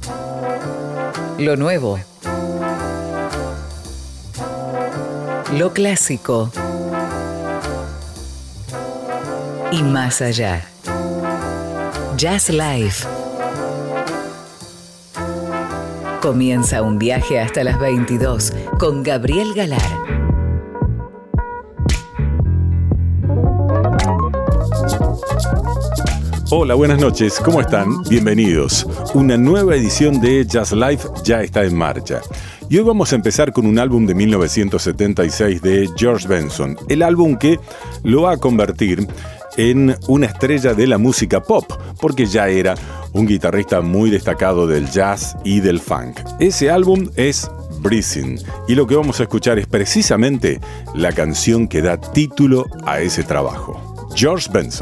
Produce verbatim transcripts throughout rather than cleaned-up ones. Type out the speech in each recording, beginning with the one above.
Lo nuevo. Lo clásico. Y más allá. Jazz Life. Comienza un viaje hasta las veintidós con Gabriel Galar. Hola, buenas noches, ¿cómo están? Bienvenidos. Una nueva edición de Jazz Life ya está en marcha. Y hoy vamos a empezar con un álbum de mil novecientos setenta y seis de George Benson, el álbum que lo va a convertir en una estrella de la música pop, porque ya era un guitarrista muy destacado del jazz y del funk. Ese álbum es Breathing, y lo que vamos a escuchar es precisamente la canción que da título a ese trabajo. George Benson.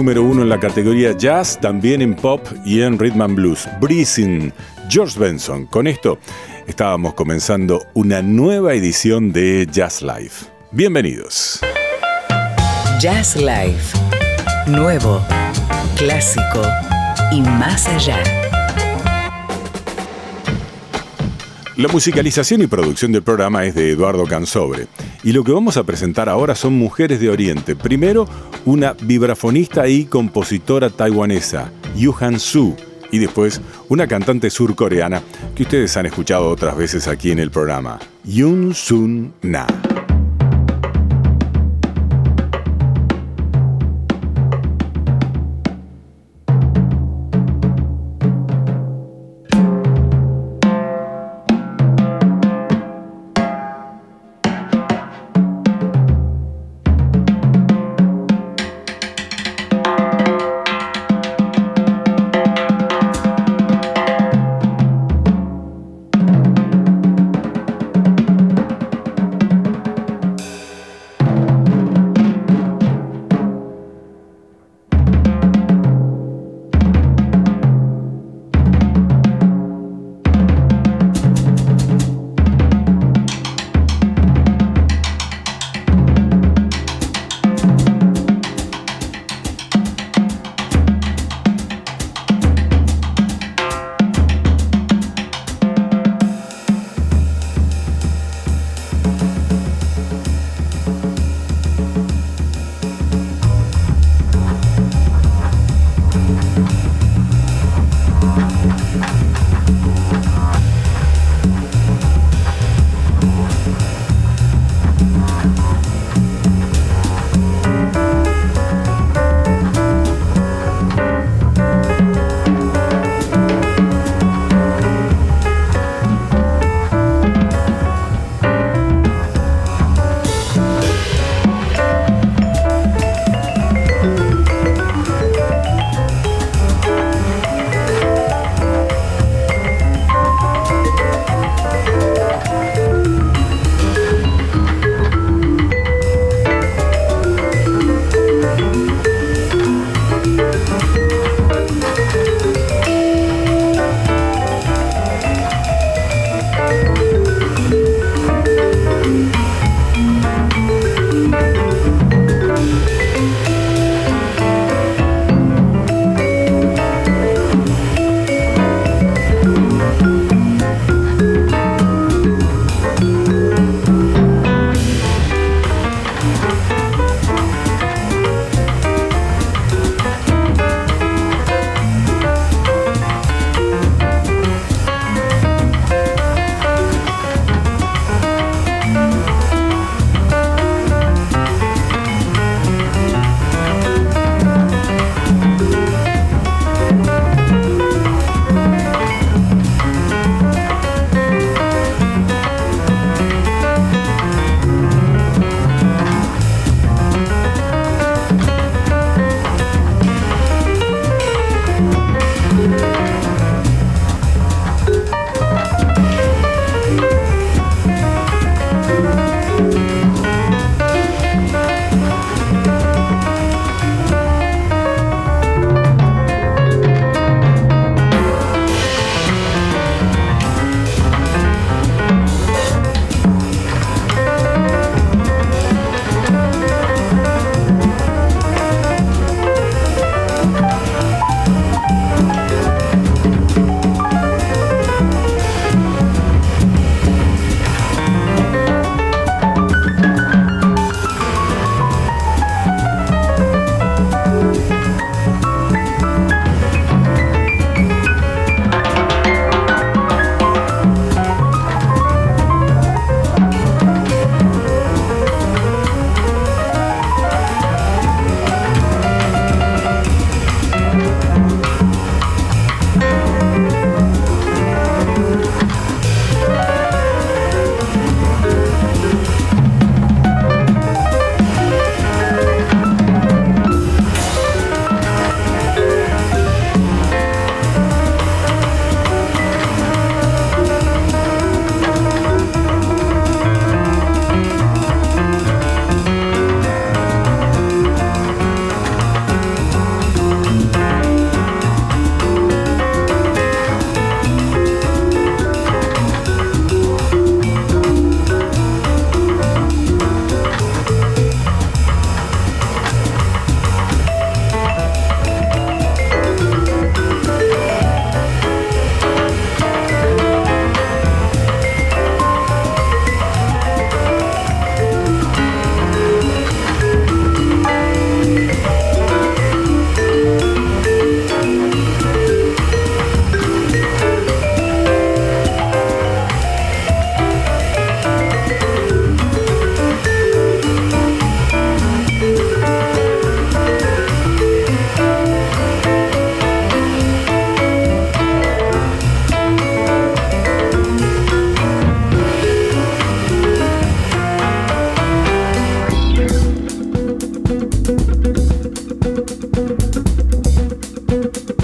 número uno en la categoría jazz, también en pop y en rhythm and blues. Breezing, George Benson. Con esto estábamos comenzando una nueva edición de Jazz Life. Bienvenidos. Jazz Life. Nuevo, clásico y más allá. La musicalización y producción del programa es de Eduardo Cansobre. Y lo que vamos a presentar ahora son mujeres de Oriente. Primero, una vibrafonista y compositora taiwanesa, Yuhan Su. Y después, una cantante surcoreana que ustedes han escuchado otras veces aquí en el programa, Yoon Sun Na.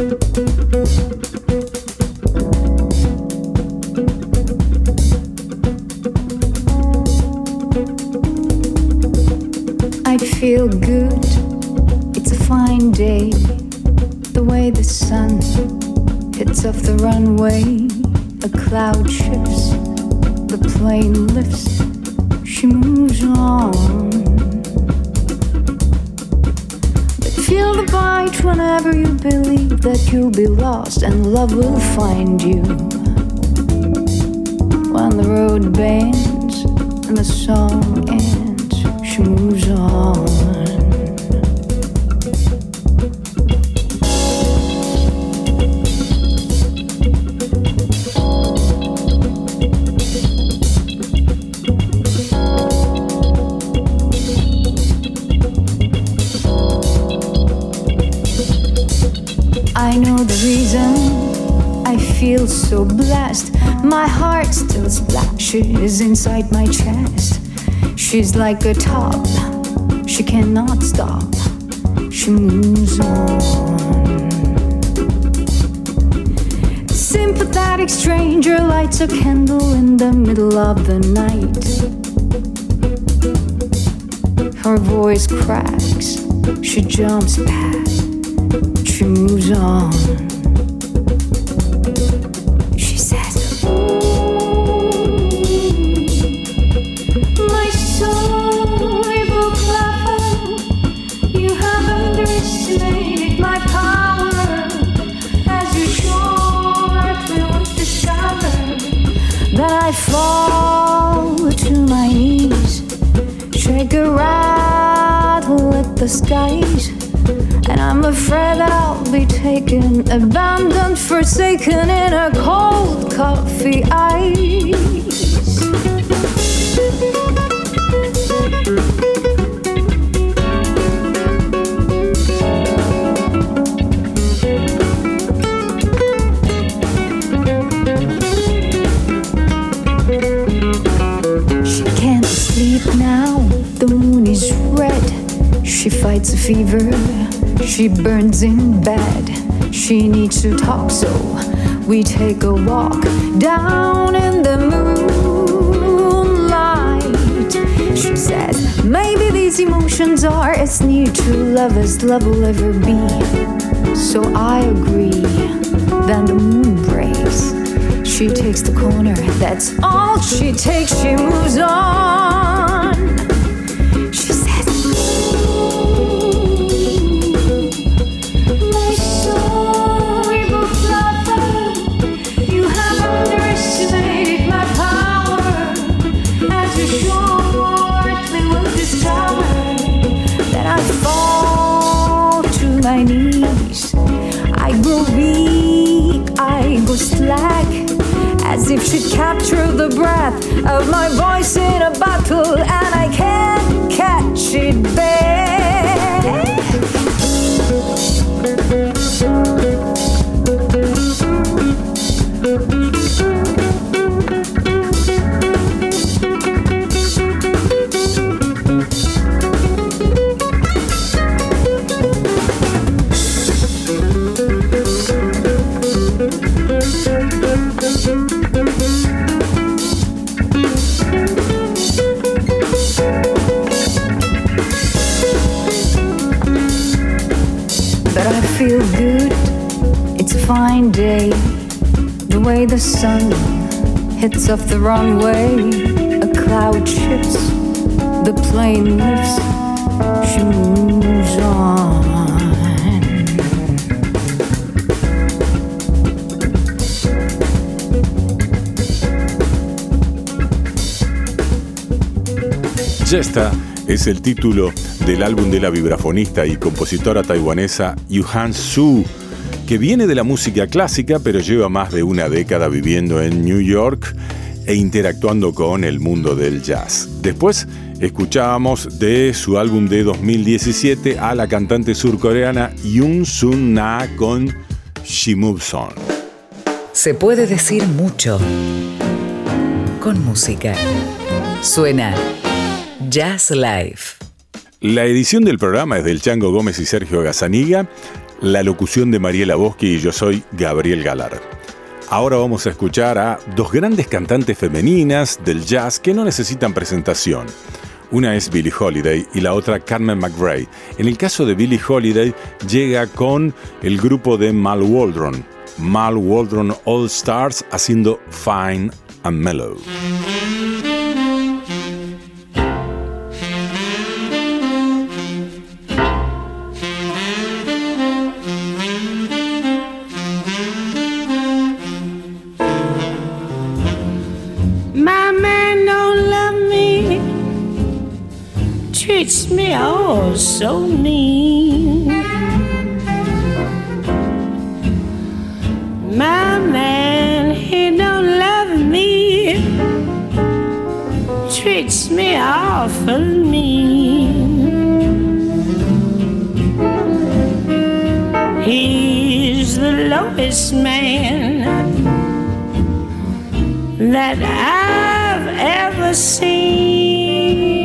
I feel good, it's a fine day. The way the sun hits off the runway, a cloud shifts, the plane lifts, she moves on. But feel the bite whenever you believe that you'll be lost and love will find you. When the road bends and the song ends, she moves on. I know the reason I feel so blessed. My heart still splashes inside my chest. She's like a top, she cannot stop, she moves on. Sympathetic stranger lights a candle in the middle of the night. Her voice cracks, she jumps back, she moves on. She says, my soul, evil clever, you have underestimated my power, as you shortly will discover that I fall to my knees, shake a rattle at the skies. And I'm afraid that I'll be taken, abandoned, forsaken in a cold coffee ice. She can't sleep now, the moon is red. She fights a fever, she burns in bed. She needs to talk, so we take a walk down in the moonlight. She says, maybe these emotions are as near to love as love will ever be. So I agree, then the moon breaks. She takes the corner, that's all she takes, she moves on. She says, my knees, I grow weak, I go slack, as if she'd capture the breath of my voice in a battle, and I can't catch it back. But I feel good, it's a fine day. The way the sun hits off the runway, a cloud shifts, the plane lifts, she moves on. Jesta es el título del álbum de la vibrafonista y compositora taiwanesa Yuhan Su, que viene de la música clásica pero lleva más de una década viviendo en New York e interactuando con el mundo del jazz. Después escuchábamos de su álbum de dos mil diecisiete a la cantante surcoreana Yoon Sun Na con She Moves On. Se puede decir mucho con música. Suena Jazz Live. La edición del programa es del Chango Gómez y Sergio Gazzaniga. la locución de Mariela Boschi y yo soy Gabriel Galar. Ahora vamos a escuchar a dos grandes cantantes femeninas del jazz que no necesitan presentación. Una es Billie Holiday y la otra Carmen McRae. En el caso de Billie Holiday, llega con el grupo de Mal Waldron, Mal Waldron All Stars, haciendo Fine and Mellow. Treats me all so mean. My man, he don't love me. Treats me awful mean. He's the lowest man that I've ever seen.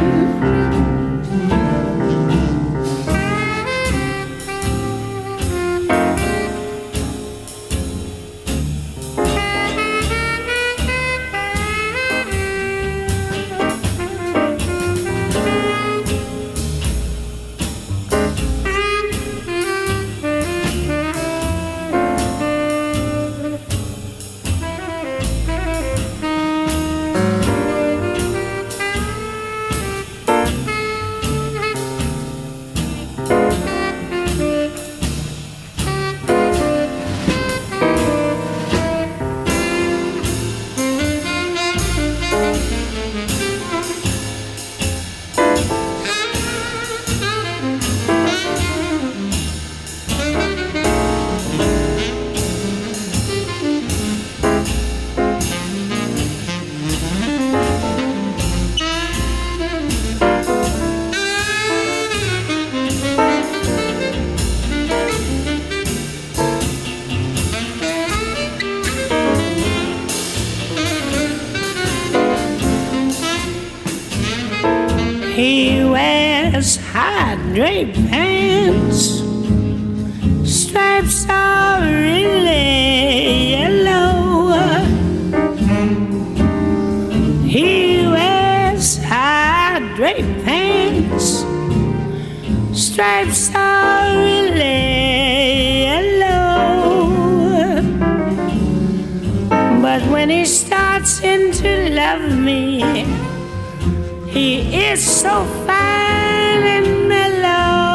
He wears high draped pants, stripes are really yellow. He wears high draped pants, stripes are really yellow. But when he starts in to love me, he is so fine and mellow.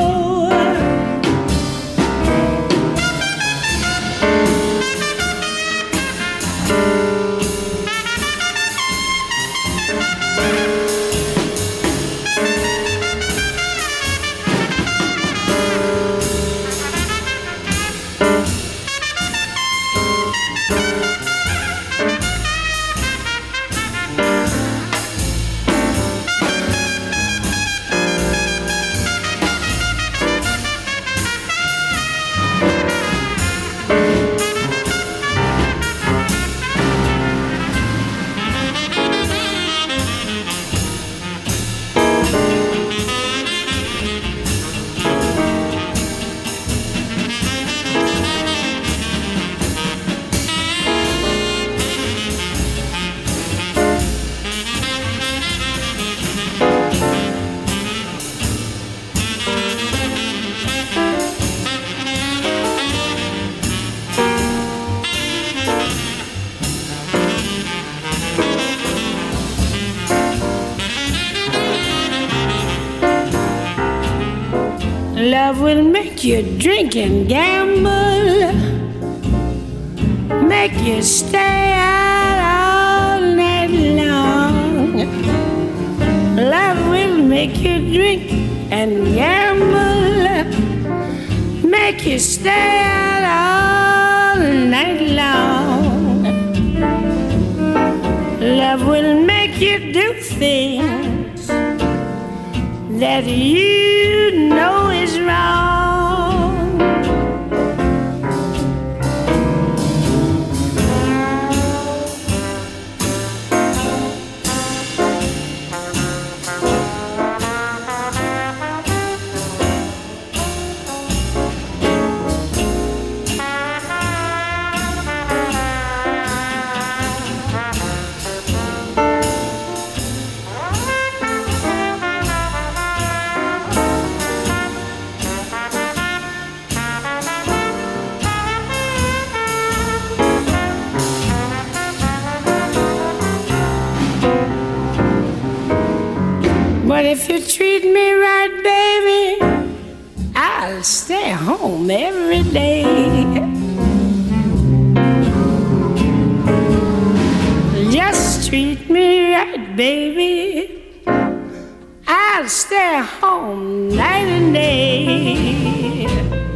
Love will make you drink and gamble, make you stay out all night long. Love will make you drink and gamble, make you stay out all night long. Love will make you do things that you know is wrong. But if you treat me right, baby, I'll stay home every day. Just treat me right, baby, I'll stay home night and day.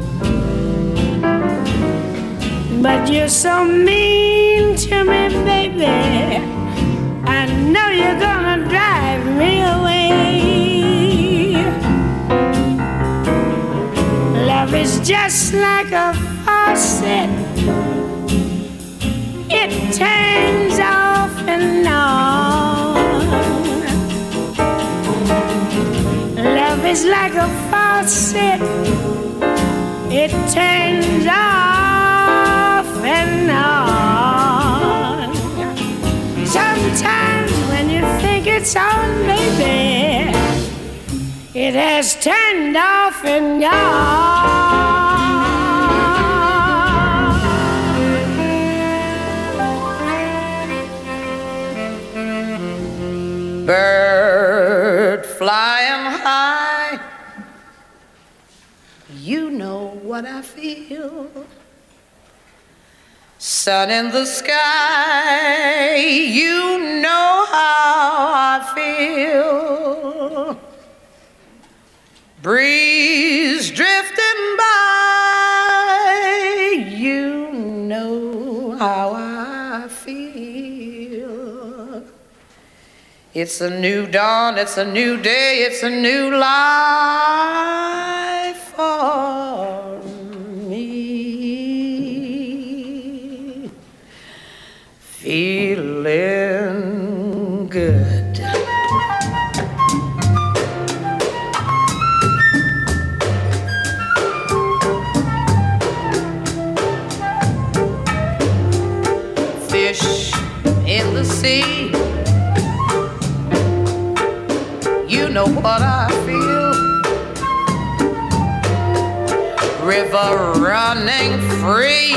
But you're so mean to me, baby, I know you're gonna drive me away. Love is just like a faucet, it turns off and on. Love is like a faucet, it turns off and on. Sometimes when you think it's on, baby, it has turned off and gone. Bird flying high, you know what I feel. Sun in the sky, you know how I feel. Breeze drifting by, you know how I feel. It's a new dawn, it's a new day, it's a new life for me. Feeling good. Fish in the sea, you know what I feel. River running free,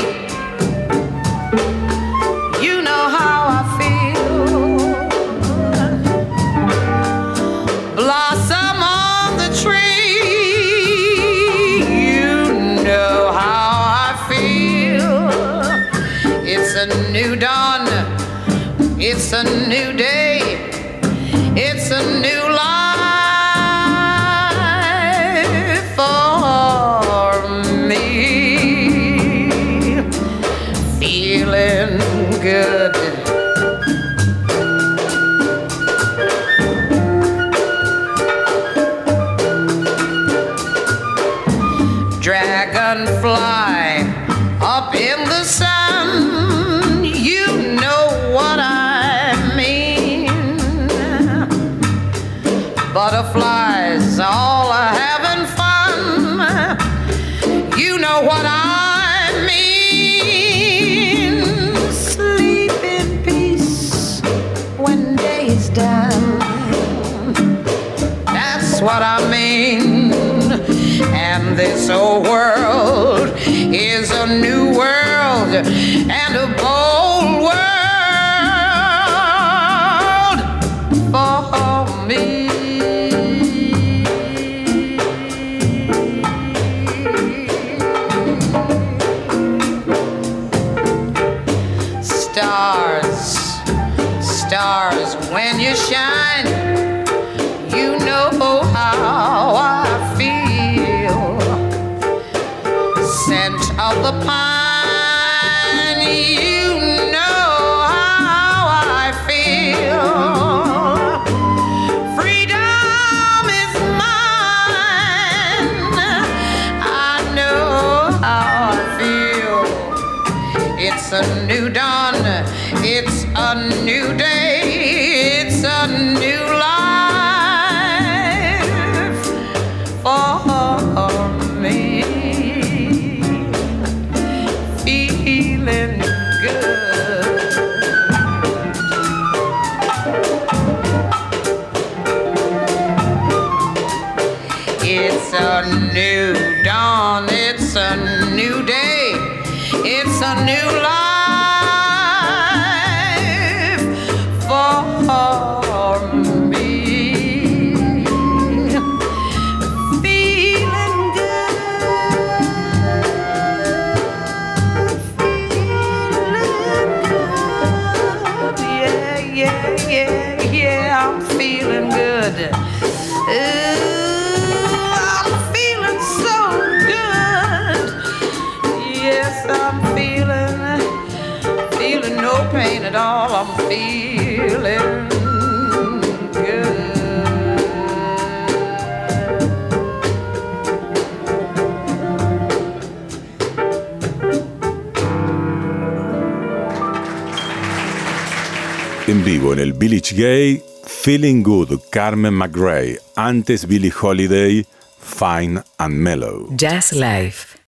you know how I feel. Blossom on the tree, you know how I feel. It's a new dawn, it's a new day, it's a new life for me. Feeling good. Dragonfly up in the sun, you know what I mean. Butterflies all are having fun, you know what I mean. Sleep in peace when day is done, that's what I mean. And this old world is a new world and a bold world for me. Stars, stars, when you shine, you know how I feel. Scent of the pine, you know how I feel. Freedom is mine, I know how I feel. It's a new dawn, it's a new day, it's a new life for me. Feeling good. It's a new dawn, it's a new day, it's a new life for me. pain at all. I'm feeling good. En vivo en el Village Gay, Feeling Good, Carmen McRae. Antes Billie Holiday, Fine and Mellow. Jazz Live.